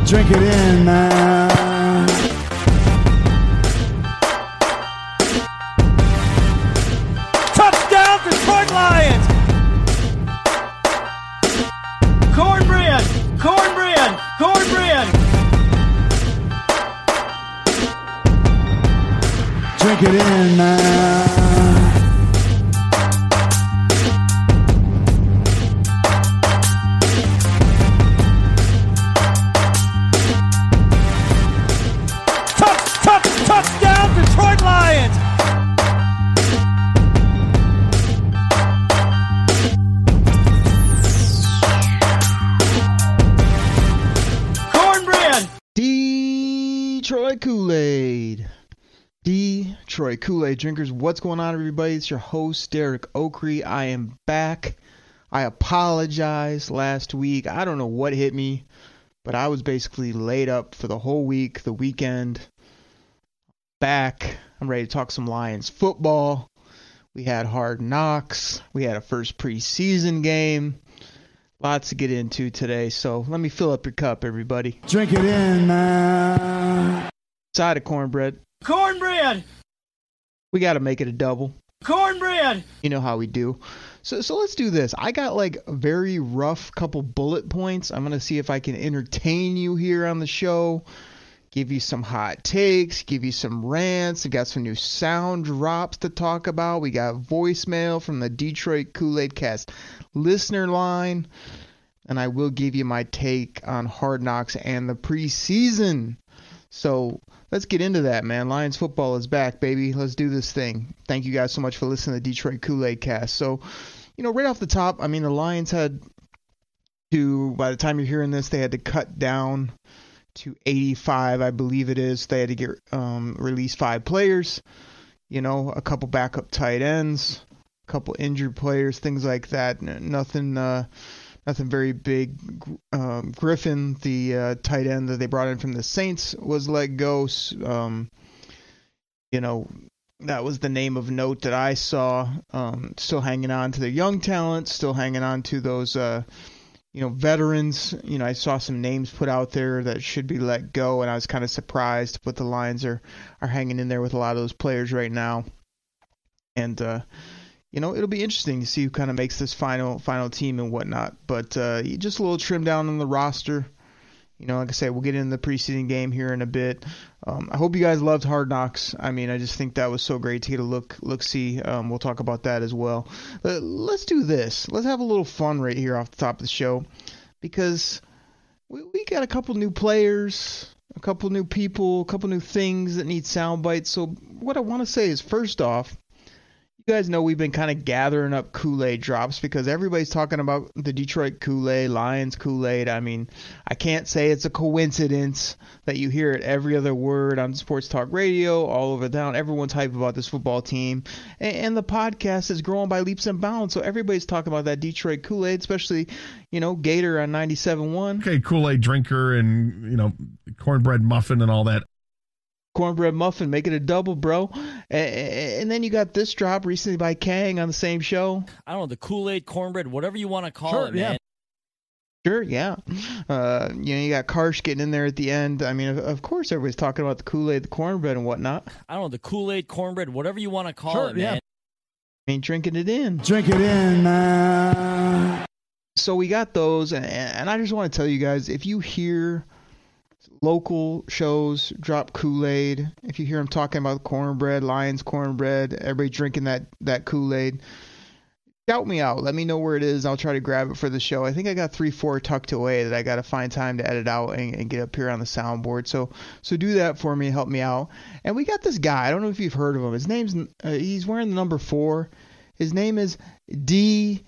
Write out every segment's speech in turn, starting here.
Drink it in, man. Touchdown, Detroit Lions! Cornbread! Cornbread! Cornbread! Drink it in, man. Touchdown, Detroit Lions! Cornbread! Detroit Kool-Aid. Detroit Kool-Aid drinkers, what's going on, everybody? It's your host, Derek Oakrey. I am back. I apologize last week. I don't know what hit me, but I was basically laid up for the whole week, the weekend. Back. I'm ready to talk some Lions football. We had Hard Knocks. We had a first preseason game. Lots to get into today, so let me fill up your cup, everybody. Drink it in, man. Side of cornbread. Cornbread! We got to make it a double. Cornbread! You know how we do. So let's do this. I got like a very rough couple bullet points. I'm going to see if I can entertain you here on the show. Give you some hot takes, give you some rants. We got some new sound drops to talk about. We got voicemail from the Detroit Kool-Aid Cast listener line. And I will give you my take on Hard Knocks and the preseason. So let's get into that, man. Lions football is back, baby. Let's do this thing. Thank you guys so much for listening to the Detroit Kool-Aid Cast. So, right off the top, I mean, the Lions had to, by the time you're hearing this, they had to cut down to 85, I believe it is. They had to get release 5 players, a couple backup tight ends, a couple injured players, things like that. Nothing very big. Griffin, the tight end that they brought in from the Saints, was let go. That was the name of note that I saw. Still hanging on to their young talent, still hanging on to those veterans. I saw some names put out there that should be let go, and I was kind of surprised, but the Lions are hanging in there with a lot of those players right now. And, it'll be interesting to see who kind of makes this final team and whatnot. But just a little trim down on the roster. Like I said, we'll get into the preseason game here in a bit. I hope you guys loved Hard Knocks. I mean, I just think that was so great to get a look-see. We'll talk about that as well. Let's do this. Let's have a little fun right here off the top of the show, because we got a couple new players, a couple new people, a couple new things that need sound bites. So what I want to say is, first off, you guys know we've been kind of gathering up Kool-Aid drops because everybody's talking about the Detroit Kool-Aid, Lions Kool-Aid. I mean, I can't say it's a coincidence that you hear it every other word on Sports Talk Radio, all over town. Everyone's hyped about this football team. And the podcast is growing by leaps and bounds, so everybody's talking about that Detroit Kool-Aid, especially, Gator on 97.1. Okay, Kool-Aid drinker and, cornbread muffin and all that. Cornbread muffin, make it a double, bro. And then you got this drop recently by Kang on the same show. I don't know, the Kool-Aid, cornbread, whatever you want to call it, man. Sure, yeah. You got Karsh getting in there at the end. I mean, of course, everybody's talking about the Kool-Aid, the cornbread, and whatnot. I don't know, the Kool-Aid, cornbread, whatever you want to call it, man. I mean, drinking it in. Drink it in, man. So we got those, and I just want to tell you guys, if you hear local shows drop Kool-Aid, if you hear them talking about cornbread, Lions cornbread, everybody drinking that Kool-Aid, shout me out. Let me know where it is. I'll try to grab it for the show. I think I got 3-4 tucked away that I got to find time to edit out and get up here on the soundboard. So do that for me. Help me out. And we got this guy. I don't know if you've heard of him. His name's he's wearing the number 4. His name is DJ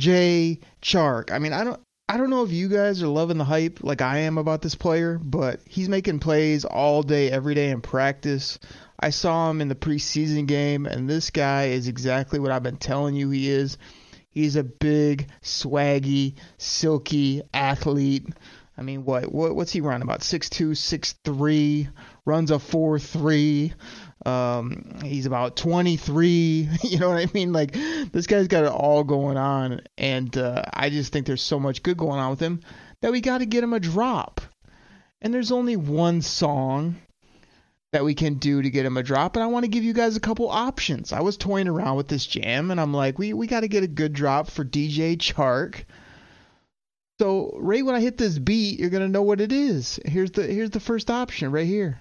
Chark. I mean, I don't know if you guys are loving the hype like I am about this player, but he's making plays all day, every day in practice. I saw him in the preseason game, and this guy is exactly what I've been telling you he is. He's a big, swaggy, silky athlete. I mean, what's he run? About 6'2", 6'3", runs a 4.3. He's about 23. You know what I mean? Like, this guy's got it all going on, and I just think there's so much good going on with him that we got to get him a drop. And there's only one song that we can do to get him a drop, and I want to give you guys a couple options. I was toying around with this jam, and I'm like, we got to get a good drop for DJ Chark. So right when I hit this beat, you're gonna know what it is. Here's the first option right here.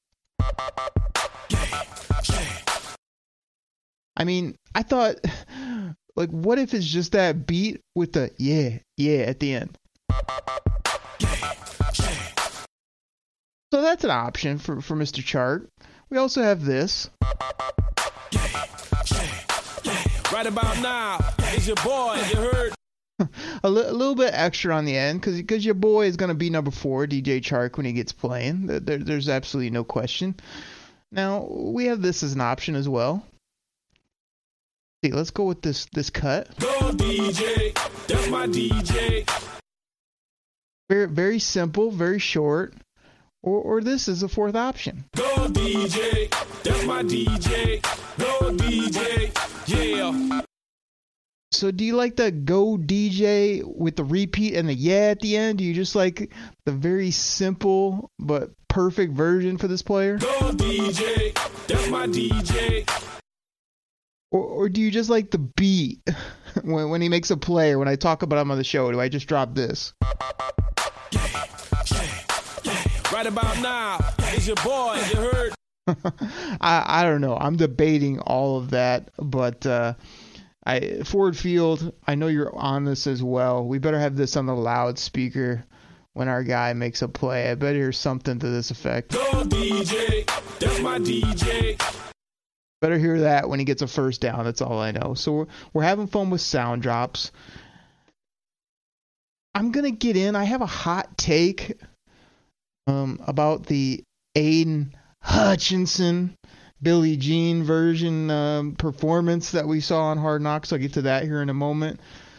I mean, I thought, like, what if it's just that beat with the yeah at the end? So that's an option for Mr. Chark. We also have this. Right about now, it's your boy, you heard? a little bit extra on the end, because your boy is going to be number 4, DJ Chark, when he gets playing. There's absolutely no question. Now, we have this as an option as well. See, let's go with this cut. Go DJ, that's my DJ. Very, very simple, very short. Or this is the 4th option. Go DJ, that's my DJ. Go DJ, yeah. So do you like the go DJ with the repeat and the yeah at the end? Do you just like the very simple but perfect version for this player? Go DJ, that's my DJ. Or do you just like the beat when he makes a play, or when I talk about him on the show? Do I just drop this? Right about now, it's your boy, you heard? I don't know. I'm debating all of that, but Ford Field, I know you're on this as well. We better have this on the loudspeaker when our guy makes a play. I bet hear something to this effect. Go DJ, that's my DJ. Better hear that when he gets a first down. That's all I know. So we're having fun with sound drops. I'm going to get in. I have a hot take about the Aiden Hutchinson Billie Jean version performance that we saw on Hard Knocks. I'll get to that here in a moment.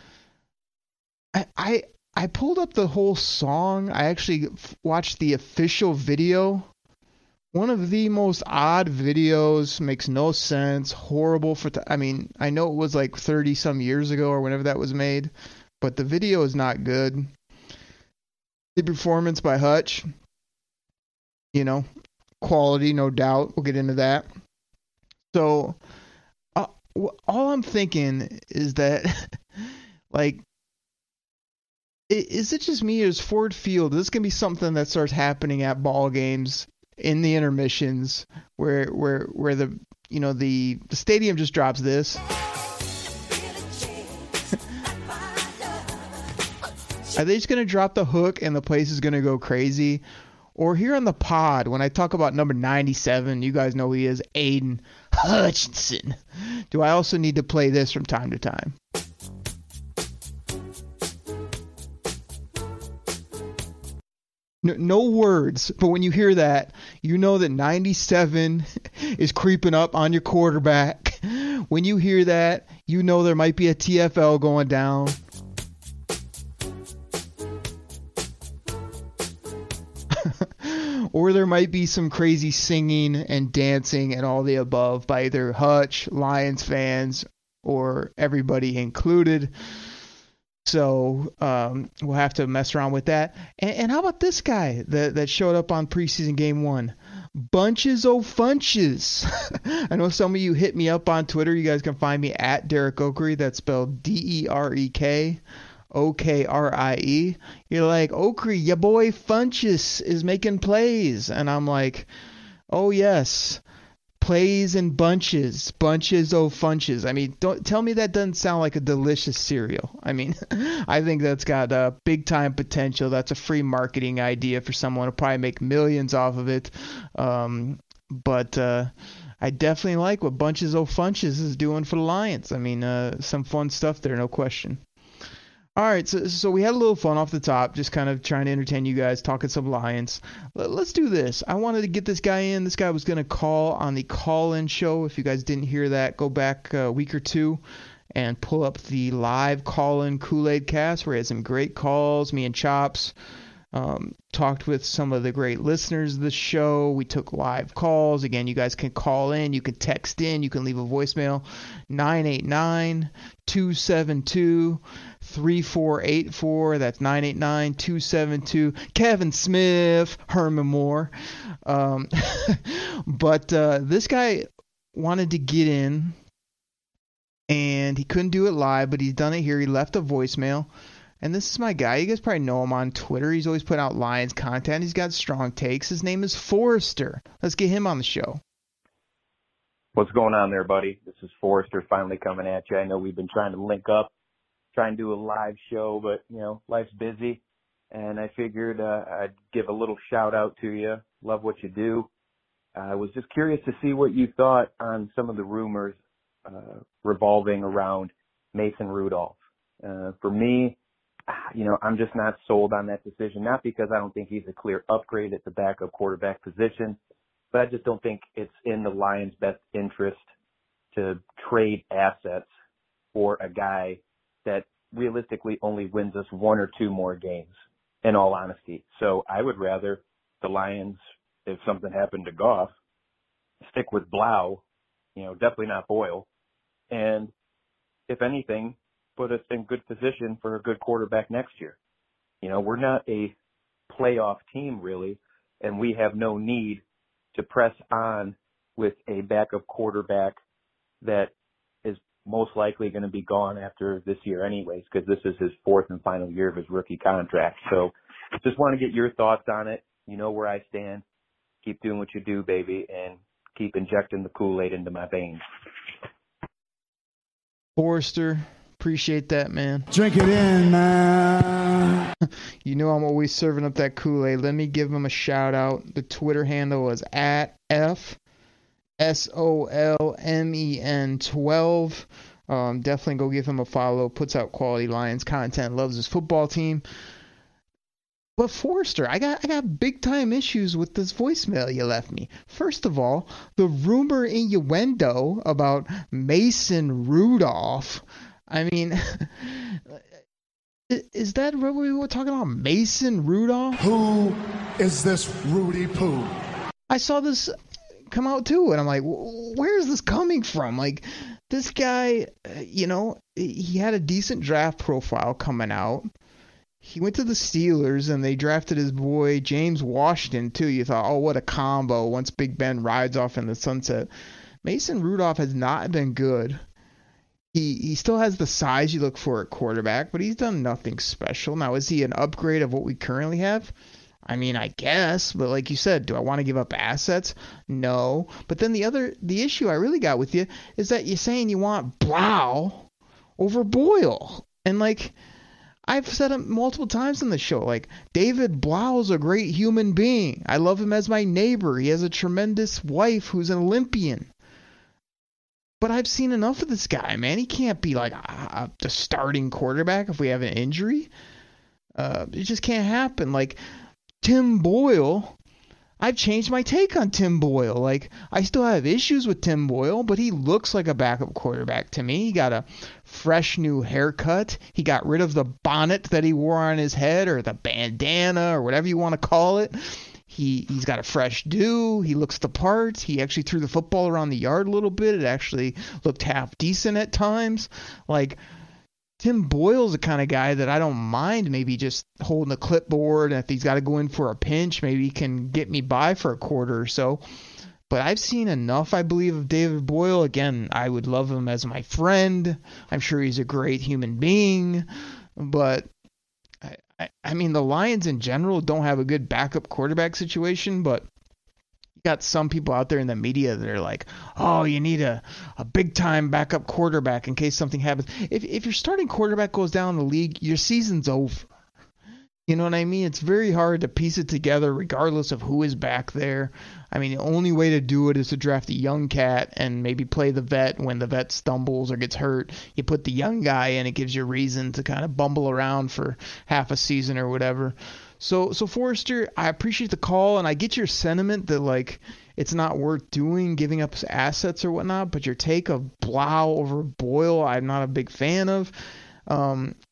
I pulled up the whole song. I actually watched the official video. One of the most odd videos, makes no sense, horrible I mean, I know it was like 30 some years ago or whenever that was made, but the video is not good. The performance by Hutch, quality, no doubt. We'll get into that. So, all I'm thinking is that, like, is it just me, or is Ford Field, this going to be something that starts happening at ball games in the intermissions where the the stadium just drops this? Are they just going to drop the hook and the place is going to go crazy? Or here on the pod, when I talk about number 97, you guys know who he is, Aiden Hutchinson. Do I also need to play this from time to time? No words, but when you hear that, you know that 97 is creeping up on your quarterback. When you hear that, you know there might be a TFL going down. Or there might be some crazy singing and dancing and all the above by either Hutch, Lions fans, or everybody included. So we'll have to mess around with that. And how about this guy that showed up on preseason game 1? Bunches o' Funches. I know some of you hit me up on Twitter. You guys can find me at Derek Okrie. That's spelled DEREK. OKRIE. You're like, Okrie, your boy Funches is making plays. And I'm like, oh yes, plays in bunches o' Funches. I mean, don't tell me that doesn't sound like a delicious cereal. I mean, I think that's got big time potential. That's a free marketing idea for someone to probably make millions off of it. But I definitely like what Bunches o' Funches is doing for the Lions. I mean, some fun stuff there, no question. All right, so we had a little fun off the top, just kind of trying to entertain you guys, talking some Lions. Let's do this. I wanted to get this guy in. This guy was going to call on the call-in show. If you guys didn't hear that, go back a week or two and pull up the live call-in Kool-Aid cast, where he had some great calls. Me and Chops talked with some of the great listeners of the show. We took live calls. Again, you guys can call in, you can text in, you can leave a voicemail, 989-272-3484. That's 989-272. Kevin Smith, Herman Moore. But this guy wanted to get in, and he couldn't do it live, but he's done it here. He left a voicemail. And this is my guy. You guys probably know him on Twitter. He's always put out Lions content. He's got strong takes. His name is Forrester. Let's get him on the show. What's going on there, buddy? This is Forrester finally coming at you. I know we've been trying to link up, try and do a live show, but, life's busy. And I figured I'd give a little shout out to you. Love what you do. I was just curious to see what you thought on some of the rumors revolving around Mason Rudolph. For me, I'm just not sold on that decision, not because I don't think he's a clear upgrade at the backup quarterback position, but I just don't think it's in the Lions' best interest to trade assets for a guy that realistically only wins us one or two more games, in all honesty. So I would rather the Lions, if something happened to Goff, stick with Blau, definitely not Boyle, and if anything, put us in good position for a good quarterback next year. We're not a playoff team really, and we have no need to press on with a backup quarterback that is most likely going to be gone after this year anyways, because this is his fourth and final year of his rookie contract. So just want to get your thoughts on it. You know where I stand. Keep doing what you do, baby, and keep injecting the Kool-Aid into my veins. Forrester, appreciate that, man. Drink it in, man. I'm always serving up that Kool-Aid. Let me give him a shout out. The Twitter handle is @FSOLMEN12. Definitely go give him a follow. Puts out quality Lions content. Loves his football team. But Forrester, I got big time issues with this voicemail you left me. First of all, the rumor innuendo about Mason Rudolph. I mean, is that what we were talking about? Mason Rudolph? Who is this Rudy Poo? I saw this come out too, and I'm like, where is this coming from? Like, this guy, he had a decent draft profile coming out. He went to the Steelers, and they drafted his boy James Washington, too. You thought, oh, what a combo once Big Ben rides off in the sunset. Mason Rudolph has not been good. He still has the size you look for at quarterback, but he's done nothing special. Now, is he an upgrade of what we currently have? I mean, I guess, but like you said, do I want to give up assets? No. But then the issue I really got with you is that you're saying you want Blau over Boyle. And I've said it multiple times in the show, David Blau is a great human being. I love him as my neighbor. He has a tremendous wife who's an Olympian. But I've seen enough of this guy, man. He can't be the starting quarterback if we have an injury. It just can't happen. Tim Boyle, I've changed my take on Tim Boyle. I still have issues with Tim Boyle, but he looks like a backup quarterback to me. He got a fresh new haircut. He got rid of the bonnet that he wore on his head, or the bandana, or whatever you want to call it. He's got a fresh do. He looks the part. He actually threw the football around the yard a little bit. It actually looked half decent at times. Tim Boyle's the kind of guy that I don't mind maybe just holding a clipboard, and if he's got to go in for a pinch, maybe he can get me by for a quarter or so. But I've seen enough, I believe, of David Boyle. Again, I would love him as my friend. I'm sure he's a great human being. But, I mean, the Lions in general don't have a good backup quarterback situation, but you got some people out there in the media that are like, oh, you need a big-time backup quarterback in case something happens. If your starting quarterback goes down in the league, your season's over. You know what I mean? It's very hard to piece it together regardless of who is back there. I mean, the only way to do it is to draft a young cat and maybe play the vet when the vet stumbles or gets hurt. You put the young guy in, it gives you a reason to kind of bumble around for half a season or whatever. So Forrester, I appreciate the call, and I get your sentiment that, it's not worth doing, giving up assets or whatnot, but your take of Blau over Boyle, I'm not a big fan of.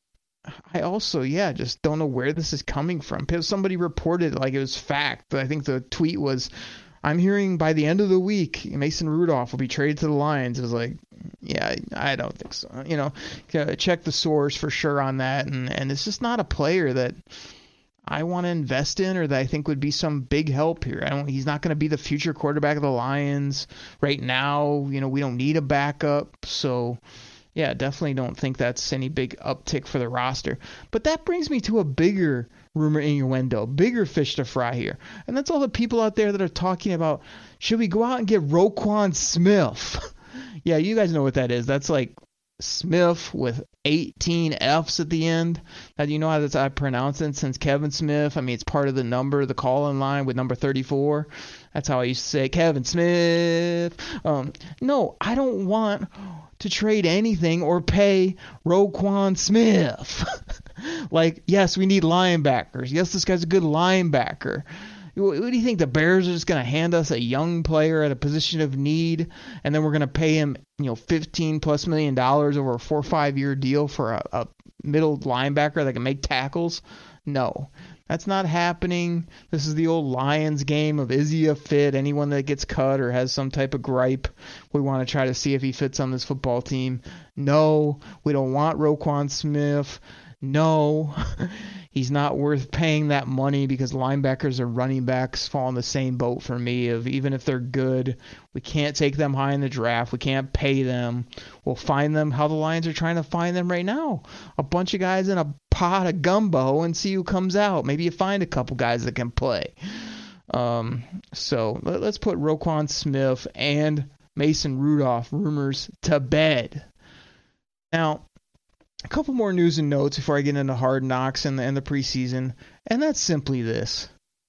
I also, just don't know where this is coming from. Somebody reported like it was fact. I think the tweet was, I'm hearing by the end of the week, Mason Rudolph will be traded to the Lions. It was like, I don't think so. Check the source for sure on that. And it's just not a player that I want to invest in or that I think would be some big help here. He's not going to be the future quarterback of the Lions right now. We don't need a backup. So, definitely don't think that's any big uptick for the roster. But that brings me to a bigger rumor innuendo, bigger fish to fry here. And that's all the people out there that are talking about, should we go out and get Roquan Smith? Yeah, you guys know what that is. That's like Smith with 18 F's at the end. Now, you know how I pronounce it since Kevin Smith? It's part of the number, the call-in line with number 34. That's how I used to say Kevin Smith. No, I don't want to trade anything or pay Roquan Smith. Yes, we need linebackers. Yes, this guy's a good linebacker. What do you think? The Bears are just going to hand us a young player at a position of need, and then we're going to pay him, $15+ million over a 4 or 5 year deal for a middle linebacker that can make tackles? No, that's not happening. This is the old Lions game of, is he a fit? Anyone that gets cut or has some type of gripe, we want to try to see if he fits on this football team. No, we don't want Roquan Smith. No, he's not worth paying that money because linebackers or running backs fall in the same boat for me of even if they're good, we can't take them high in the draft. We can't pay them. We'll find them how the Lions are trying to find them right now. A bunch of guys in a pot of gumbo and see who comes out. Maybe you find a couple guys that can play. So let's put Roquan Smith and Mason Rudolph rumors to bed. Now, a couple more news and notes before I get into Hard Knocks and the preseason, and that's simply this.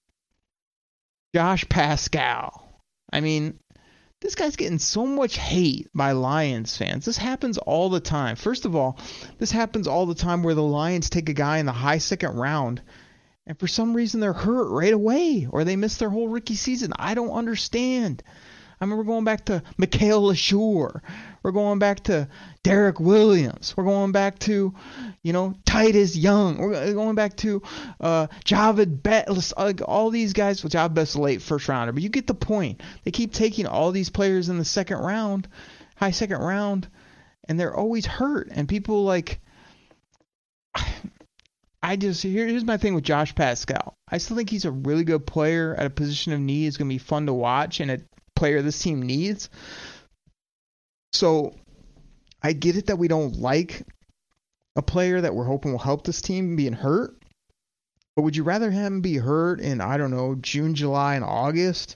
Josh Pascal. This guy's getting so much hate by Lions fans. This happens all the time. First of all, this happens all the time where the Lions take a guy in the high second round, and for some reason they're hurt right away, or they miss their whole rookie season. I don't understand. I mean, we're going back to Mikhail LeSure. We're going back to Derek Williams. We're going back to, Titus Young. We're going back to Javid Best. All these guys. Well, Javid Best is a late first rounder, but you get the point. They keep taking all these players in the second round, high second round, and they're always hurt. And people here's my thing with Josh Pascal. I still think he's a really good player at a position of need. It's going to be fun to watch and a player this team needs. So I get it that we don't like a player that we're hoping will help this team being hurt. But would you rather him be hurt in, June, July, and August,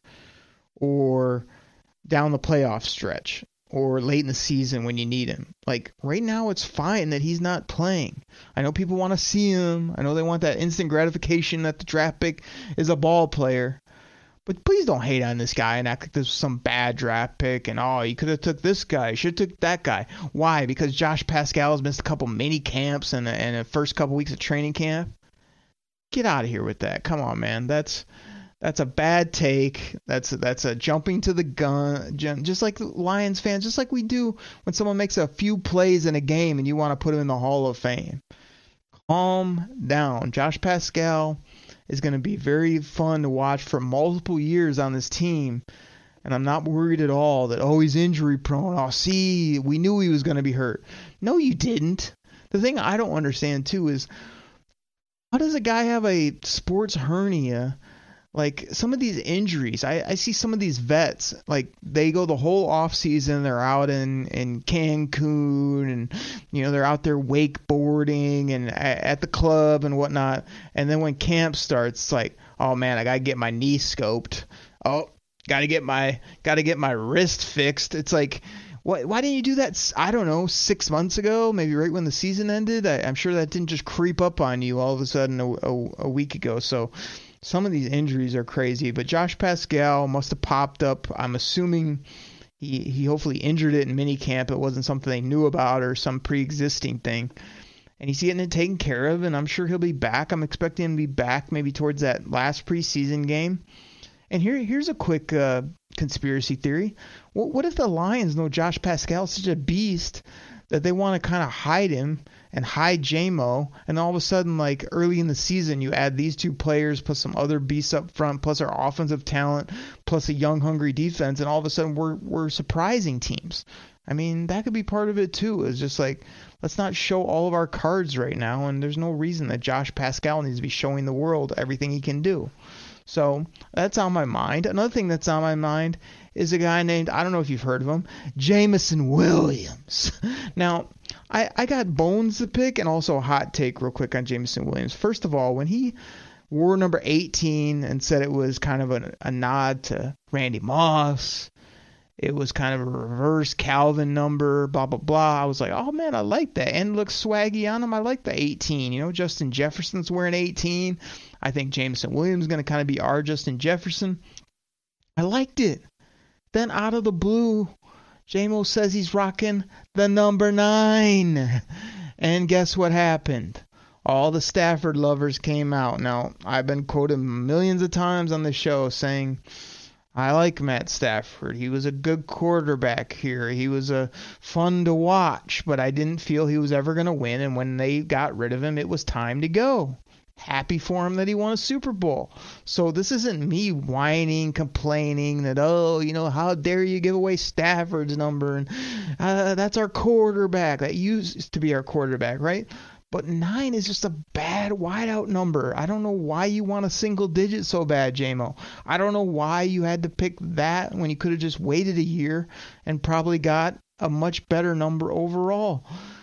or down the playoff stretch, or late in the season when you need him? Right now it's fine that he's not playing. I know people want to see him. I know they want that instant gratification that the draft pick is a ball player. But please don't hate on this guy and act like this was some bad draft pick and, you could have took this guy, should have took that guy. Why? Because Josh Pascal has missed a couple mini camps and the first couple weeks of training camp? Get out of here with that. Come on, man. That's a bad take. That's a jumping to the gun. Just like Lions fans, just like we do when someone makes a few plays in a game and you want to put him in the Hall of Fame. Calm down. Josh Pascal is going to be very fun to watch for multiple years on this team. And I'm not worried at all that, he's injury prone. We knew he was going to be hurt. No, you didn't. The thing I don't understand, too, is how does a guy have a sports hernia? Some of these injuries, I see some of these vets, they go the whole off season, they're out in Cancun and, they're out there wakeboarding and at the club and whatnot. And then when camp starts, it's oh man, I got to get my knee scoped. Got to get my wrist fixed. It's why didn't you do that? I don't know, 6 months ago, maybe right when the season ended. I'm sure that didn't just creep up on you all of a sudden a week ago. So some of these injuries are crazy, but Josh Pascal must have popped up. I'm assuming he hopefully injured it in minicamp. It wasn't something they knew about or some pre-existing thing. And he's getting it taken care of, and I'm sure he'll be back. I'm expecting him to be back maybe towards that last preseason game. And here's a quick conspiracy theory. What if the Lions know Josh Pascal is such a beast that they want to kind of hide him and hide J-Mo, and all of a sudden, like early in the season, you add these two players plus some other beasts up front, plus our offensive talent, plus a young, hungry defense, and all of a sudden we're surprising teams. I mean, that could be part of it too. It's just like, let's not show all of our cards right now, and there's no reason that Josh Pascal needs to be showing the world everything he can do. So that's on my mind. Another thing that's on my mind is a guy named, I don't know if you've heard of him, Jameson Williams. Now, I got bones to pick and also a hot take real quick on Jameson Williams. First of all, when he wore number 18 and said it was kind of a nod to Randy Moss, it was kind of a reverse Calvin number, blah, blah, blah. I was like, oh, man, I like that. And it looks swaggy on him. I like the 18. You know, Justin Jefferson's wearing 18. I think Jameson Williams is going to kind of be our Justin Jefferson. I liked it. Then out of the blue, J-Mo says he's rocking the number 9. And guess what happened? All the Stafford lovers came out. Now, I've been quoted millions of times on the show saying, I like Matt Stafford. He was a good quarterback here. He was fun to watch, but I didn't feel he was ever going to win. And when they got rid of him, it was time to go. Happy for him that he won a Super Bowl. So this isn't me whining, complaining that, oh, you know, how dare you give away Stafford's number? And that's our quarterback. That used to be our quarterback, right? But 9 is just a bad wideout number. I don't know why you want a single digit so bad, J-Mo. I don't know why you had to pick that when you could have just waited a year and probably got a much better number overall.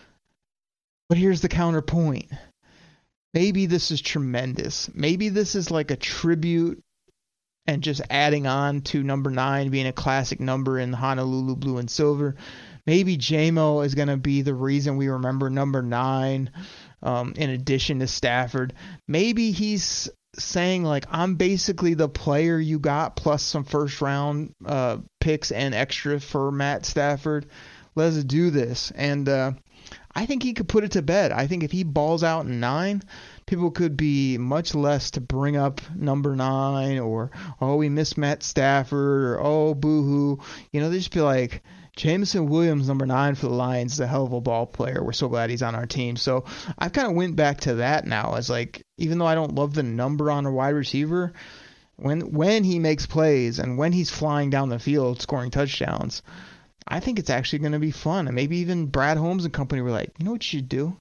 But here's the counterpoint. Maybe this is tremendous. Maybe this is like a tribute and just adding on to number 9 being a classic number in Honolulu blue and silver. Maybe J-Mo is going to be the reason we remember number 9 in addition to Stafford. Maybe he's saying, like, I'm basically the player you got plus some first-round picks and extra for Matt Stafford. Let's do this. And I think he could put it to bed. I think if he balls out in 9, people could be much less to bring up number 9 or, oh, we miss Matt Stafford or, oh, boo-hoo. You know, they just be like, Jameson Williams, number 9 for the Lions, is a hell of a ball player. We're so glad he's on our team. So I've kind of went back to that now as like, even though I don't love the number on a wide receiver, when he makes plays and when he's flying down the field scoring touchdowns, I think it's actually going to be fun. And maybe even Brad Holmes and company were like, you know what you should do?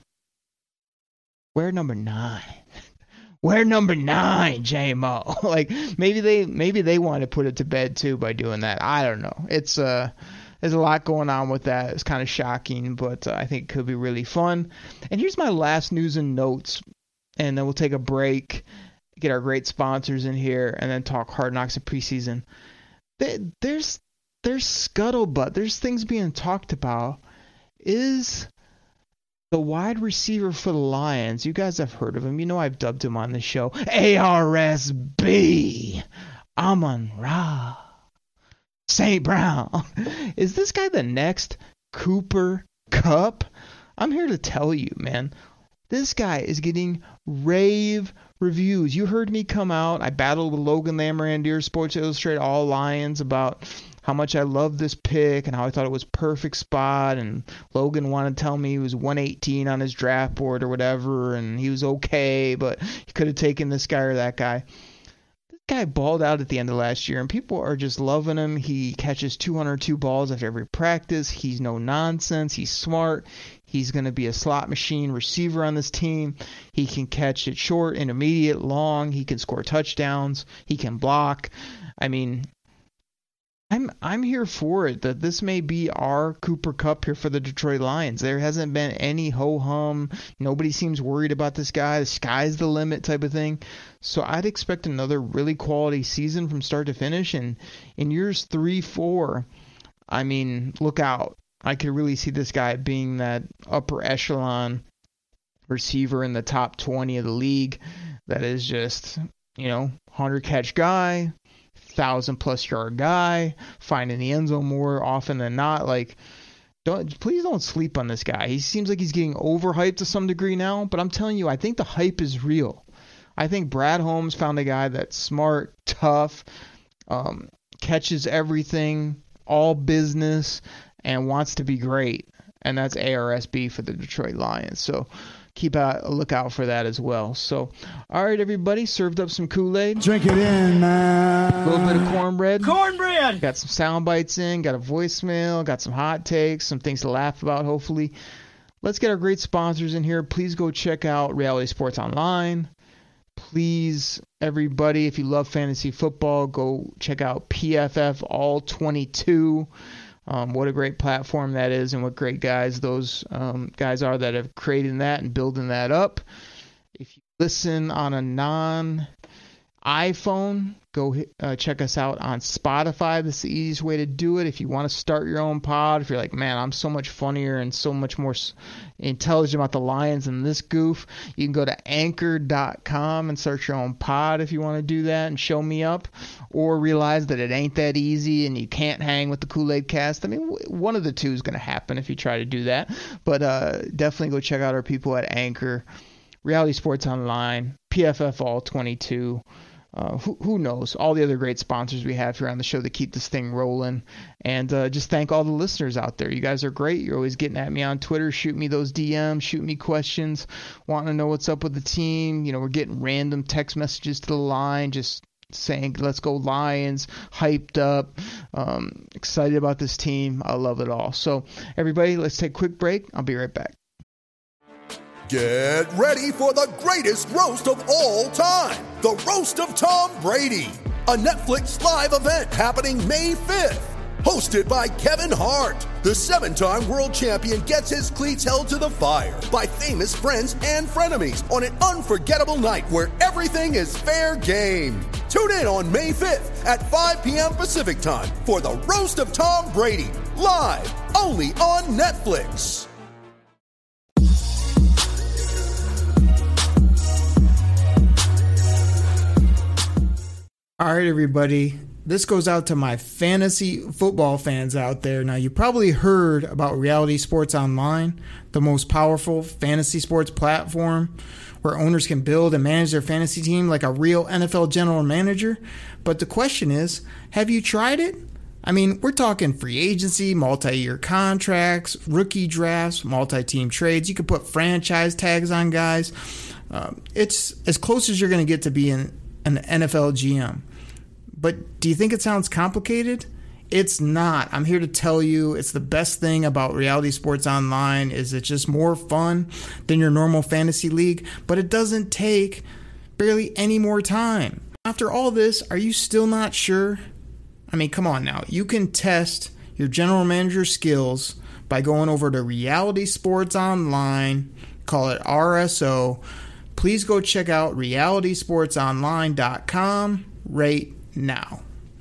Wear number 9. Wear number 9, J-Mo. Like maybe they want to put it to bed too by doing that. I don't know. There's a lot going on with that. It's kind of shocking, but I think it could be really fun. And here's my last news and notes, and then we'll take a break, get our great sponsors in here, and then talk Hard Knocks in preseason. There's scuttlebutt. There's things being talked about. Is the wide receiver for the Lions, you guys have heard of him. You know I've dubbed him on the show, ARSB, Amon-Ra St. Brown. Is this guy the next Cooper Kupp? I'm here to tell you, man. This guy is getting rave reviews. You heard me come out. I battled with Logan Lamorandier, Sports Illustrated, all Lions, about how much I love this pick and how I thought it was perfect spot. And Logan wanted to tell me he was 118 on his draft board or whatever, and he was okay, but he could have taken this guy or that guy. Guy balled out at the end of last year, and people are just loving him. He catches 202 balls after every practice. He's no nonsense. He's smart. He's going to be a slot machine receiver on this team. He can catch it short, intermediate, long. He can score touchdowns. He can block. I mean, I'm here for it, that this may be our Cooper Kupp here for the Detroit Lions. There hasn't been any ho-hum. Nobody seems worried about this guy. The sky's the limit type of thing. So I'd expect another really quality season from start to finish. And in years 3, 4, I mean, look out. I could really see this guy being that upper echelon receiver in the top 20 of the league that is just, 100-catch guy, 1,000-plus yard guy, finding the end zone more often than not. Like, please don't sleep on this guy. He seems like he's getting overhyped to some degree now, but I'm telling you, I think the hype is real. I think Brad Holmes found a guy that's smart, tough, catches everything, all business, and wants to be great. and that's ARSB for the Detroit Lions. So keep a lookout for that as well. So, all right, everybody, served up some Kool-Aid. Drink it in, man. A little bit of cornbread. Cornbread! Got some sound bites in, got a voicemail, got some hot takes, some things to laugh about, hopefully. Let's get our great sponsors in here. Please go check out Reality Sports Online. Please, everybody, if you love fantasy football, go check out PFF All 22. What a great platform that is, and what great guys those guys are that have created that and building that up. If you listen on a non-iPhone, go check us out on Spotify. That's the easiest way to do it. If you want to start your own pod, if you're like, man, I'm so much funnier and so much more intelligent about the Lions than this goof, you can go to anchor.com and start your own pod if you want to do that and show me up, or realize that it ain't that easy and you can't hang with the Kool-Aid cast. I mean, one of the two is going to happen if you try to do that, but definitely go check out our people at Anchor, Reality Sports Online, PFF All 22. Who knows? All the other great sponsors we have here on the show that keep this thing rolling. And just thank all the listeners out there. You guys are great. You're always getting at me on Twitter. Shoot me those DMs. Shoot me questions. Wanting to know what's up with the team. You know, we're getting random text messages to the line just saying, let's go Lions. Hyped up. Excited about this team. I love it all. So, everybody, let's take a quick break. I'll be right back. Get ready for the greatest roast of all time, the Roast of Tom Brady, a Netflix live event happening May 5th. Hosted by Kevin Hart, the 7-time world champion gets his cleats held to the fire by famous friends and frenemies on an unforgettable night where everything is fair game. Tune in on May 5th at 5 p.m. Pacific time for the Roast of Tom Brady, live only on Netflix. All right, everybody. This goes out to my fantasy football fans out there. Now, you probably heard about Reality Sports Online, the most powerful fantasy sports platform where owners can build and manage their fantasy team like a real NFL general manager. But the question is, have you tried it? I mean, we're talking free agency, multi-year contracts, rookie drafts, multi-team trades. You can put franchise tags on guys. It's as close as you're going to get to being an NFL GM. But do you think it sounds complicated? It's not. I'm here to tell you it's the best thing about Reality Sports Online is it's just more fun than your normal fantasy league, but it doesn't take barely any more time. After all this, are you still not sure? I mean, come on now. You can test your general manager skills by going over to Reality Sports Online, call it RSO. Please go check out realitysportsonline.com right now.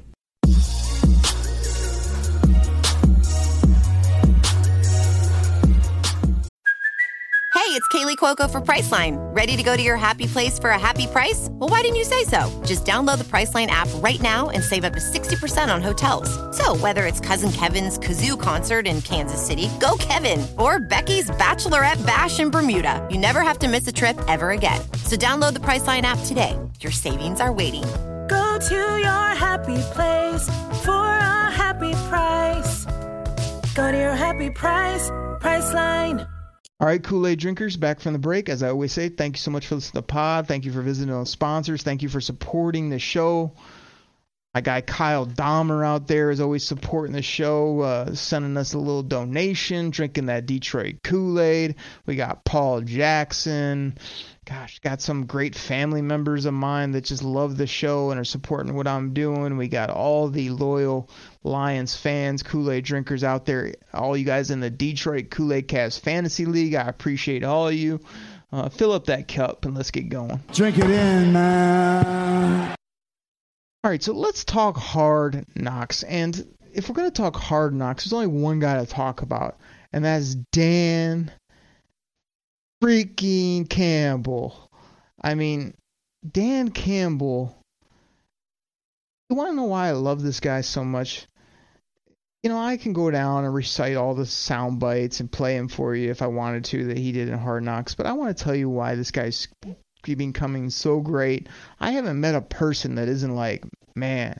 Hey, it's Kaylee Cuoco for Priceline. Ready to go to your happy place for a happy price? Well, why didn't you say so? Just download the Priceline app right now and save up to 60% on hotels. So whether it's Cousin Kevin's Kazoo Concert in Kansas City, go Kevin, or Becky's Bachelorette Bash in Bermuda, you never have to miss a trip ever again. So download the Priceline app today. Your savings are waiting. Go to your happy place for a happy price. Go to your happy price, Priceline. All right, Kool-Aid drinkers, back from the break. As I always say, thank you so much for listening to the pod. Thank you for visiting those sponsors. Thank you for supporting the show. My guy Kyle Dahmer out there is always supporting the show, sending us a little donation, drinking that Detroit Kool-Aid. We got Paul Jackson. Gosh, got some great family members of mine that just love the show and are supporting what I'm doing. We got all the loyal Lions fans, Kool-Aid drinkers out there, all you guys in the Detroit Kool-Aid Cast Fantasy League. I appreciate all of you. Fill up that cup and let's get going. Drink it in, man. All right, so let's talk Hard Knocks. And if we're going to talk Hard Knocks, there's only one guy to talk about, and that's Dan freaking Campbell. I mean, Dan Campbell. You want to know why I love this guy so much? You know, I can go down and recite all the sound bites and play him for you if I wanted to that he did in Hard Knocks, but I want to tell you why this guy's becoming so great. I haven't met a person that isn't like, man,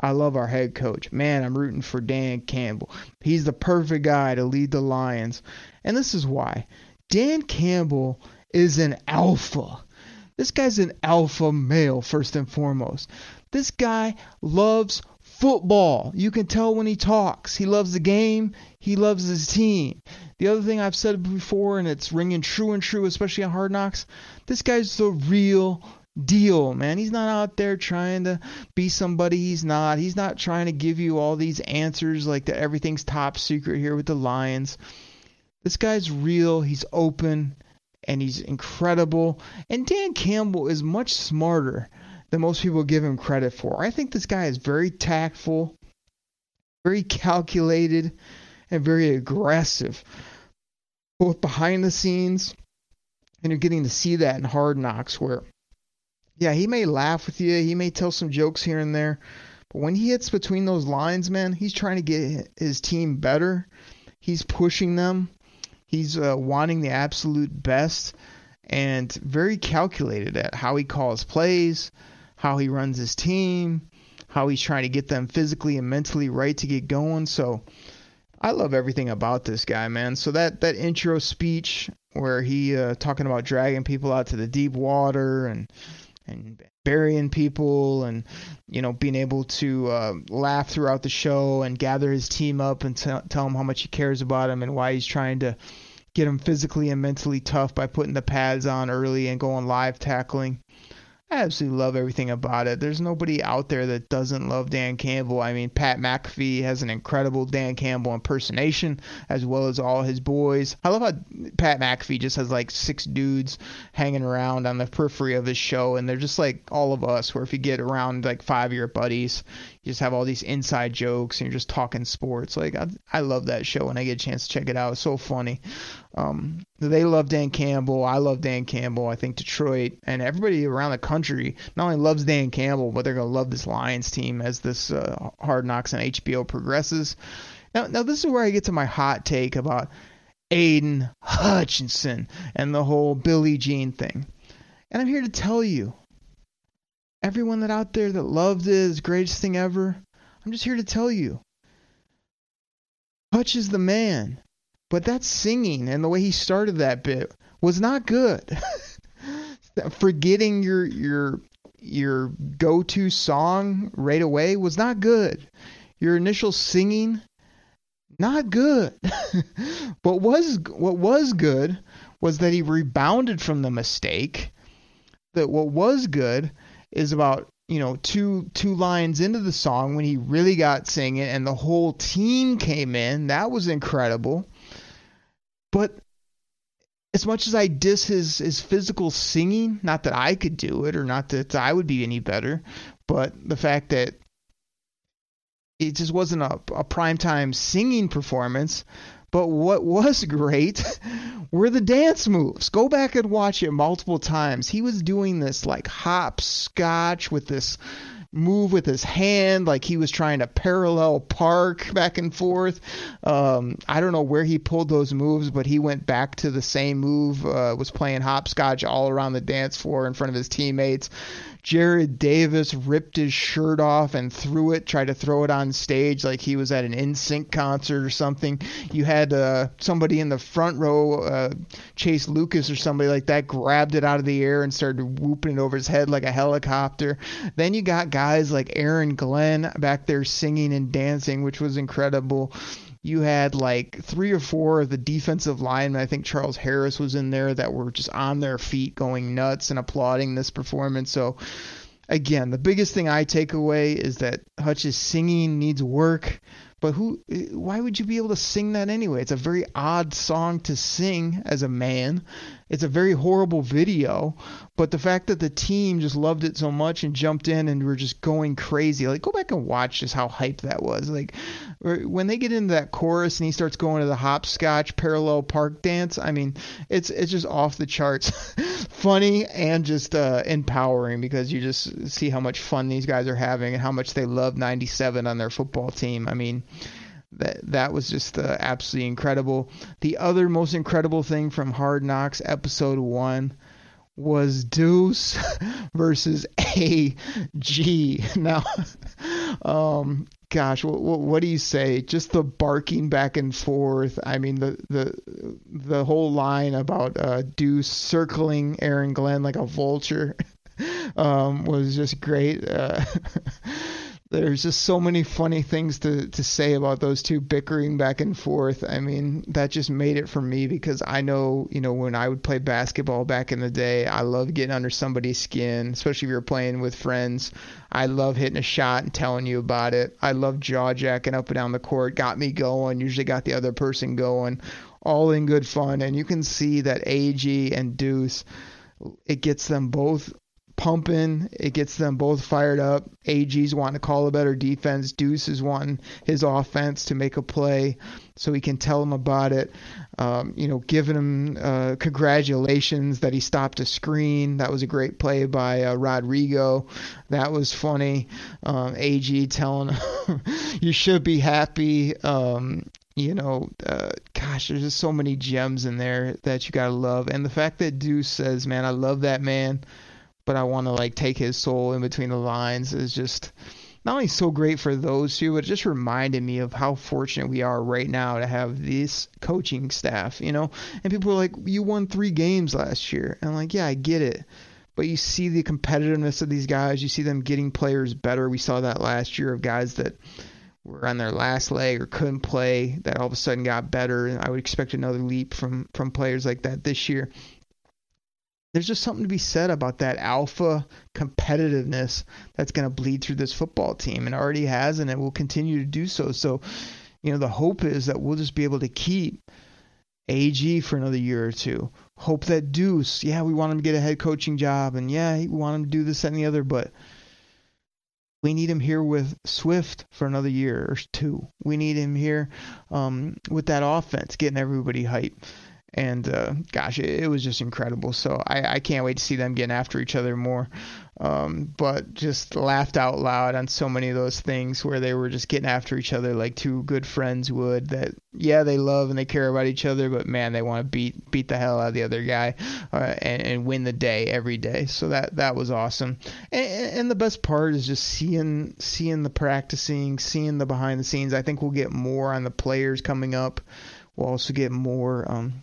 I love our head coach. Man, I'm rooting for Dan Campbell. He's the perfect guy to lead the Lions. And this is why. Dan Campbell is an alpha. This guy's an alpha male, first and foremost. This guy loves football. You can tell when he talks. He loves the game. He loves his team. The other thing I've said before, and it's ringing true and true, especially on Hard Knocks, this guy's the real deal, man. He's not out there trying to be somebody he's not. He's not trying to give you all these answers like that everything's top secret here with the Lions. This guy's real. He's open, and he's incredible. And Dan Campbell is much smarter than most people give him credit for. I think this guy is very tactful, very calculated, and very aggressive, both behind the scenes, and you're getting to see that in Hard Knocks where, yeah, he may laugh with you, he may tell some jokes here and there, but when he hits between those lines, man, he's trying to get his team better. He's pushing them. He's wanting the absolute best, and very calculated at how he calls plays, how he runs his team, how he's trying to get them physically and mentally right to get going. So I love everything about this guy, man. So that intro speech where he talking about dragging people out to the deep water and burying people and, you know, being able to laugh throughout the show and gather his team up and tell him how much he cares about him and why he's trying to get him physically and mentally tough by putting the pads on early and going live tackling. I absolutely love everything about it. There's nobody out there that doesn't love Dan Campbell. I mean, Pat McAfee has an incredible Dan Campbell impersonation, as well as all his boys. I love how Pat McAfee just has like 6 dudes hanging around on the periphery of his show, and they're just like all of us, where if you get around like 5 of your buddies, you just have all these inside jokes, and you're just talking sports. Like, I love that show, and I get a chance to check it out. It's so funny. They love Dan Campbell. I love Dan Campbell. I think Detroit and everybody around the country not only loves Dan Campbell, but they're going to love this Lions team as this Hard Knocks on HBO progresses. Now this is where I get to my hot take about Aiden Hutchinson and the whole Billie Jean thing. And I'm here to tell you, everyone that out there that loved it as the greatest thing ever, I'm just here to tell you, Hutch is the man. But that singing and the way he started that bit was not good. Forgetting your go-to song right away was not good. Your initial singing, not good. But what was good was that he rebounded from the mistake. That what was good is about, you know, two lines into the song when he really got singing and the whole team came in. That was incredible. But as much as I diss his physical singing, not that I could do it or not that I would be any better, but the fact that it just wasn't a primetime singing performance. But what was great were the dance moves. Go back and watch it multiple times. He was doing this like hopscotch with this move with his hand, like he was trying to parallel park back and forth. I don't know where he pulled those moves, but he went back to the same move, was playing hopscotch all around the dance floor in front of his teammates. Jared Davis ripped his shirt off and threw it, tried to throw it on stage like he was at an NSYNC concert or something. You had somebody in the front row, Chase Lucas or somebody like that, grabbed it out of the air and started whooping it over his head like a helicopter. Then you got guys like Aaron Glenn back there singing and dancing, which was incredible. You had like 3 or 4 of the defensive linemen, I think Charles Harris was in there, that were just on their feet going nuts and applauding this performance. So, again, the biggest thing I take away is that Hutch's singing needs work. But why would you be able to sing that anyway? It's a very odd song to sing as a man. It's a very horrible video. But the fact that the team just loved it so much and jumped in and were just going crazy. Like, go back and watch just how hyped that was. Like, when they get into that chorus and he starts going to the hopscotch parallel park dance, I mean, it's just off the charts. Funny and just empowering, because you just see how much fun these guys are having and how much they love 97 on their football team. I mean, that was just absolutely incredible. The other most incredible thing from Hard Knocks episode 1 was Deuce versus AG. Now, Gosh, what do you say? Just the barking back and forth. I mean, the whole line about Deuce circling Aaron Glenn like a vulture was just great. There's just so many funny things to say about those two bickering back and forth. I mean, that just made it for me because I know, when I would play basketball back in the day, I love getting under somebody's skin, especially if you're playing with friends. I love hitting a shot and telling you about it. I love jaw-jacking up and down the court. Got me going, usually got the other person going, all in good fun. And you can see that AG and Deuce, it gets them both pumping, it gets them both fired up. AG's wanting to call a better defense. Deuce is wanting his offense to make a play so he can tell him about it. Giving him congratulations that he stopped a screen. That was a great play by Rodrigo. That was funny. AG telling him, you should be happy. Gosh, there's just so many gems in there that you gotta love. And the fact that Deuce says, man, I love that man, but I want to take his soul in between the lines is just not only so great for those two, but it just reminded me of how fortunate we are right now to have this coaching staff, and people are like, you won 3 games last year. And I'm like, yeah, I get it. But you see the competitiveness of these guys. You see them getting players better. We saw that last year of guys that were on their last leg or couldn't play that all of a sudden got better. And I would expect another leap from players like that this year. There's just something to be said about that alpha competitiveness that's going to bleed through this football team, and already has, and it will continue to do so. So, the hope is that we'll just be able to keep AG for another year or two. Hope that Deuce, we want him to get a head coaching job, and we want him to do this, that, and the other, but we need him here with Swift for another year or 2. We need him here with that offense, getting everybody hyped. And gosh, it was just incredible. So I can't wait to see them getting after each other more. But just laughed out loud on so many of those things where they were just getting after each other like two good friends would. That they love and they care about each other, but man, they want to beat the hell out of the other guy and win the day every day. So that was awesome. And the best part is just seeing the practicing, seeing the behind the scenes. I think we'll get more on the players coming up. We'll also get more.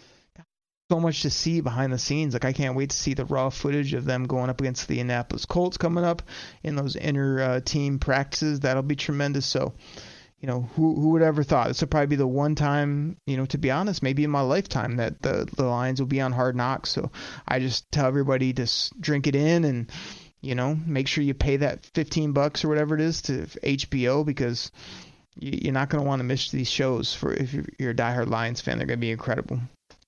So much to see behind the scenes. I can't wait to see the raw footage of them going up against the Indianapolis Colts coming up in those inter team practices. That'll be tremendous. So, who would ever thought this would probably be the one time, to be honest, maybe in my lifetime that the Lions will be on Hard Knocks. So I just tell everybody to drink it in and, make sure you pay that $15 or whatever it is to HBO, because you're not going to want to miss these shows. If you're a diehard Lions fan, they're going to be incredible.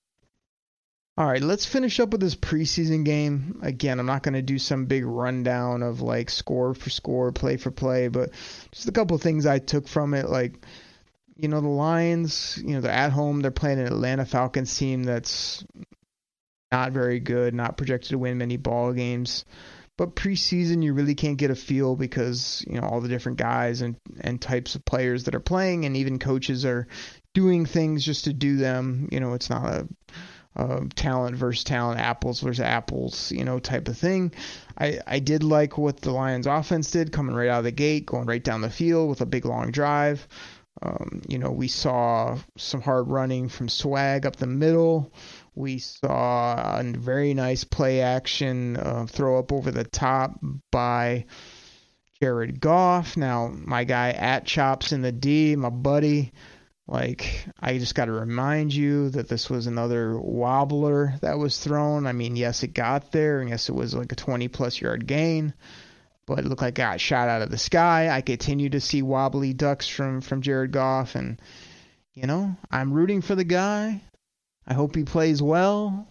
All right, let's finish up with this preseason game. Again, I'm not going to do some big rundown of score for score, play for play, but just a couple of things I took from it. The Lions, they're at home. They're playing an Atlanta Falcons team that's not very good, not projected to win many ball games. But preseason, you really can't get a feel because, all the different guys and types of players that are playing, and even coaches are doing things just to do them. It's not a talent versus talent, apples versus apples, type of thing. I did like what the Lions offense did, coming right out of the gate, going right down the field with a big long drive. We saw some hard running from Swag up the middle. We saw a very nice play action throw up over the top by Jared Goff. Now, my guy at Chops in the D, my buddy, I just got to remind you that this was another wobbler that was thrown. I mean, yes, it got there, and yes, it was a 20-plus yard gain, but it looked like it got shot out of the sky. I continue to see wobbly ducks from Jared Goff, and, I'm rooting for the guy. I hope he plays well.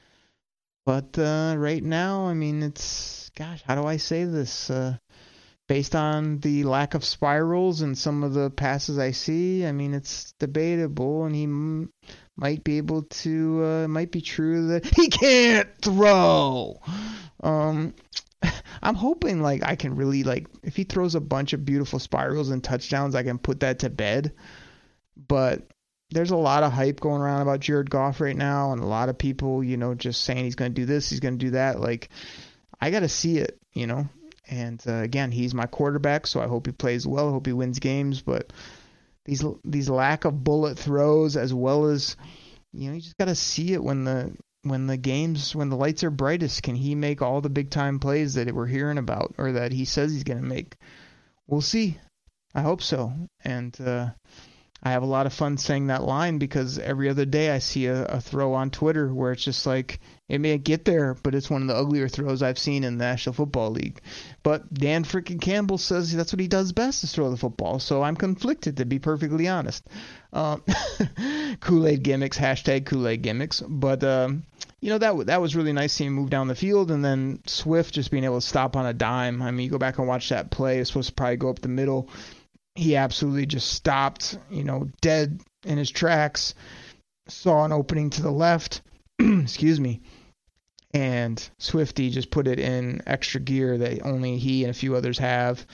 But right now, I mean, it's, how do I say this? Based on the lack of spirals and some of the passes I see, I mean, it's debatable, and he might be able to, it might be true that he can't throw. I'm hoping, I can really, if he throws a bunch of beautiful spirals and touchdowns, I can put that to bed. But there's a lot of hype going around about Jared Goff right now, and a lot of people, just saying he's going to do this, he's going to do that. I got to see it, And again, he's my quarterback, so I hope he plays well. I hope he wins games. But these lack of bullet throws, as well as, you just got to see it when the lights are brightest. Can he make all the big time plays that we're hearing about, or that he says he's going to make? We'll see. I hope so. And I have a lot of fun saying that line, because every other day I see a throw on Twitter where it's just like, it may get there, but it's one of the uglier throws I've seen in the National Football League. But Dan freaking Campbell says that's what he does best, is throw the football. So I'm conflicted, to be perfectly honest. Kool-Aid gimmicks, hashtag Kool-Aid gimmicks. But, that was really nice seeing him move down the field. And then Swift just being able to stop on a dime. I mean, you go back and watch that play. It's supposed to probably go up the middle. He absolutely just stopped, dead in his tracks, saw an opening to the left, excuse me, and Swifty just put it in extra gear that only he and a few others have,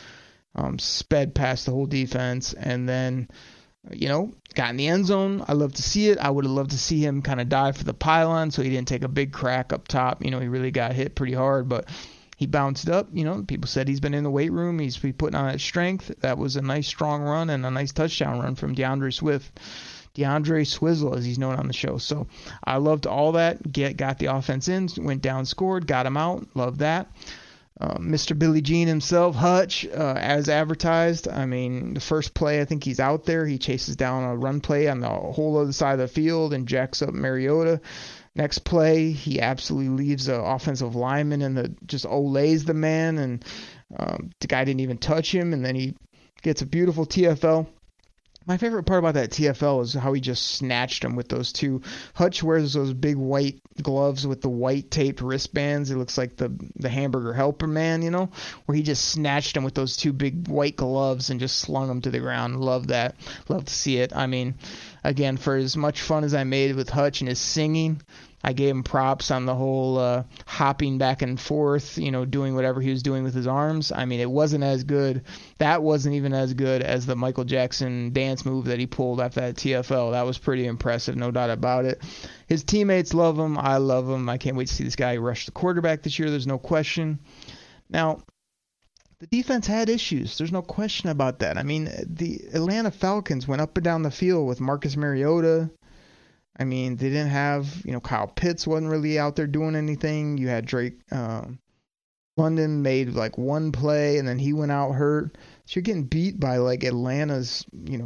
sped past the whole defense, and then, got in the end zone. I love to see it. I would have loved to see him kind of dive for the pylon so he didn't take a big crack up top. He really got hit pretty hard, but he bounced up. People said he's been in the weight room. He's been putting on that strength. That was a nice strong run and a nice touchdown run from DeAndre Swift. DeAndre Swizzle, as he's known on the show. So I loved all that. Got the offense in, went down, scored, got him out. Love that. Mr. Billie Jean himself, Hutch, as advertised. I mean, the first play, I think he's out there. He chases down a run play on the whole other side of the field and jacks up Mariota. Next play, he absolutely leaves the offensive lineman and just olays the man, and the guy didn't even touch him, and then he gets a beautiful TFL. My favorite part about that TFL is how he just snatched him with those two. Hutch wears those big white gloves with the white taped wristbands. It looks like the Hamburger Helper man, where he just snatched him with those two big white gloves and just slung him to the ground. Love that. Love to see it. I mean, again, for as much fun as I made with Hutch and his singing, I gave him props on the whole hopping back and forth, doing whatever he was doing with his arms. I mean, it wasn't as good. That wasn't even as good as the Michael Jackson dance move that he pulled after that TFL. That was pretty impressive, no doubt about it. His teammates love him. I love him. I can't wait to see this guy rush the quarterback this year. There's no question. Now, the defense had issues. There's no question about that. I mean, the Atlanta Falcons went up and down the field with Marcus Mariota. I mean, they didn't have, Kyle Pitts wasn't really out there doing anything. You had Drake London made like one play, and then he went out hurt. So you're getting beat by like Atlanta's,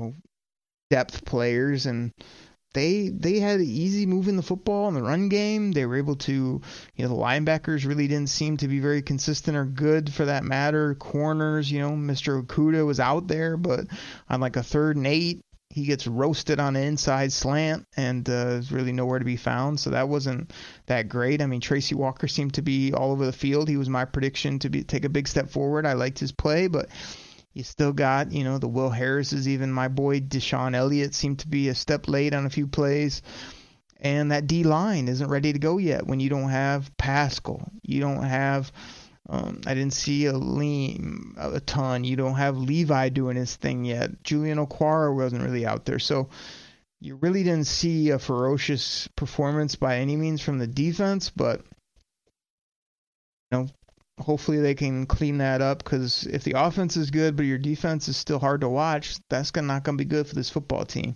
depth players, and they had easy moving the football in the run game. They were able to, the linebackers really didn't seem to be very consistent or good for that matter. Corners, Mr. Okudah was out there, but on like a 3rd and 8, he gets roasted on the inside slant and is really nowhere to be found. So that wasn't that great. I mean, Tracy Walker seemed to be all over the field. He was my prediction to take a big step forward. I liked his play, but you still got, the Will Harris's, even my boy Deshaun Elliott seemed to be a step late on a few plays. And that D-line isn't ready to go yet when you don't have Pascal. You don't have I didn't see a ton. You don't have Levi doing his thing yet. Julian Okwara wasn't really out there. So you really didn't see a ferocious performance by any means from the defense. But, hopefully they can clean that up, because if the offense is good but your defense is still hard to watch, that's not going to be good for this football team.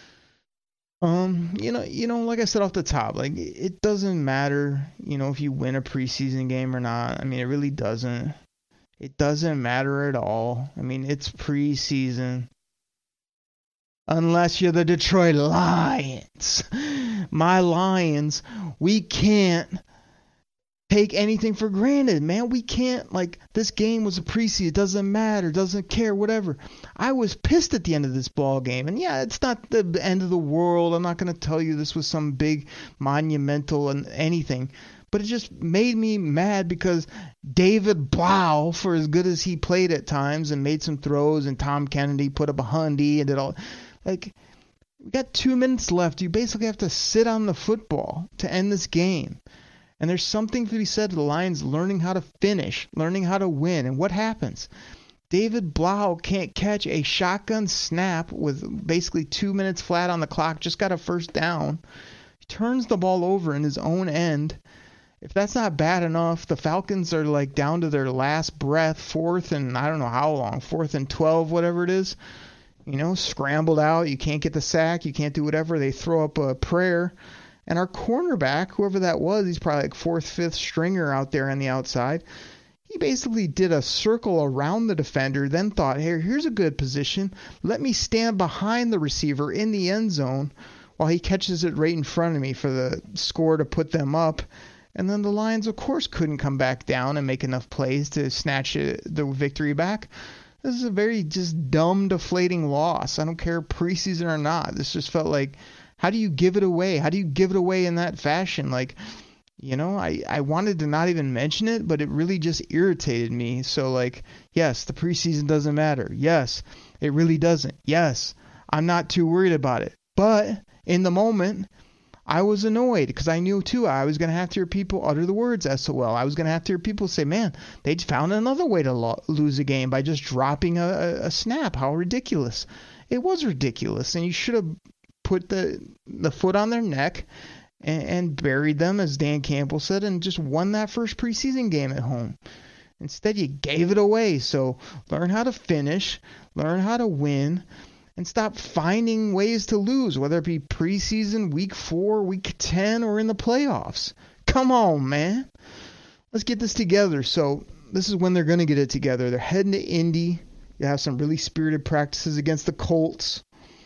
Like I said off the top, like it doesn't matter, if you win a preseason game or not. I mean, it really doesn't. It doesn't matter at all. I mean, it's preseason. Unless you're the Detroit Lions. My Lions, we can't take anything for granted, man. We can't, this game was a preseason. It doesn't matter. Doesn't care, whatever. I was pissed at the end of this ball game. And yeah, it's not the end of the world. I'm not going to tell you this was some big monumental and anything. But it just made me mad because David Blau, for as good as he played at times and made some throws, and Tom Kennedy put up a hundy and did all, we got 2 minutes left. You basically have to sit on the football to end this game. And there's something to be said to the Lions learning how to finish, learning how to win. And what happens? David Blau can't catch a shotgun snap with basically 2 minutes flat on the clock, just got a first down. He turns the ball over in his own end, if that's not bad enough, the Falcons are like down to their last breath, 4th and I don't know how long, 4th and 12, whatever it is. Scrambled out. You can't get the sack. You can't do whatever. They throw up a prayer. And our cornerback, whoever that was, he's probably like 4th, 5th stringer out there on the outside. He basically did a circle around the defender, then thought, hey, here's a good position. Let me stand behind the receiver in the end zone while he catches it right in front of me for the score to put them up. And then the Lions, of course, couldn't come back down and make enough plays to snatch the victory back. This is a very just dumb, deflating loss. I don't care preseason or not. This just felt like, how do you give it away? How do you give it away in that fashion? Like, I wanted to not even mention it, but it really just irritated me. So, like, yes, the preseason doesn't matter. Yes, it really doesn't. Yes, I'm not too worried about it. But in the moment, I was annoyed because I knew, too, I was going to have to hear people utter the words SOL. I was going to have to hear people say, man, they found another way to lose a game by just dropping a snap. How ridiculous. It was ridiculous, and you should have put the foot on their neck and buried them, as Dan Campbell said, and just won that first preseason game at home. Instead, you gave it away. So learn how to finish, learn how to win, and stop finding ways to lose, whether it be preseason, week 4, week 10, or in the playoffs. Come on, man. Let's get this together. So this is when they're going to get it together. They're heading to Indy. You have some really spirited practices against the Colts.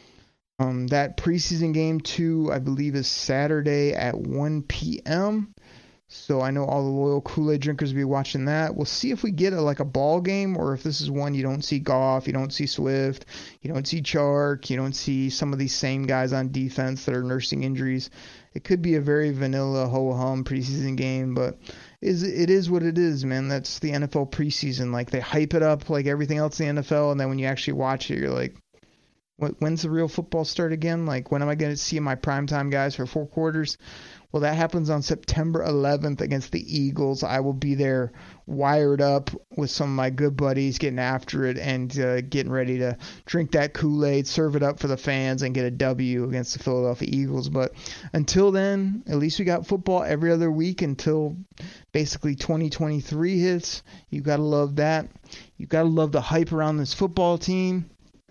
That preseason game, too, I believe is Saturday at 1 p.m. So I know all the loyal Kool-Aid drinkers will be watching that. We'll see if we get a ball game, or if this is one you don't see Goff, you don't see Swift, you don't see Chark, you don't see some of these same guys on defense that are nursing injuries. It could be a very vanilla, ho-hum preseason game, but it is what it is, man. That's the NFL preseason. Like, they hype it up like everything else in the NFL, and then when you actually watch it, you're like, when's the real football start again? Like, when am I going to see my primetime guys for 4 quarters? Well, that happens on September 11th against the Eagles. I will be there wired up with some of my good buddies, getting after it and getting ready to drink that Kool-Aid, serve it up for the fans, and get a W against the Philadelphia Eagles. But until then, at least we got football every other week until basically 2023 hits. You got to love that. You got to love the hype around this football team.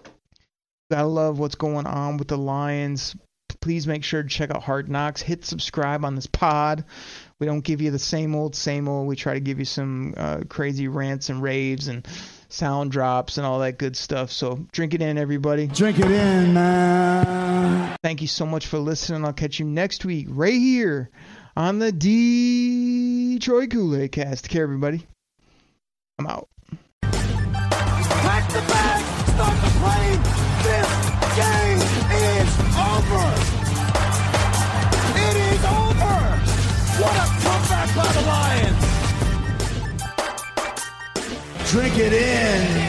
Gotta love what's going on with the Lions. Please make sure to check out Hard Knocks. Hit subscribe on this pod. We don't give you the same old. We try to give you some crazy rants and raves and sound drops and all that good stuff. So drink it in, everybody. Drink it in, man. Thank you so much for listening. I'll catch you next week right here on the Detroit Kool-Aid Cast. Take care, everybody. I'm out. Pack the bag. Start the plane. This game is over. It is over. What a comeback by the Lions. Drink it in.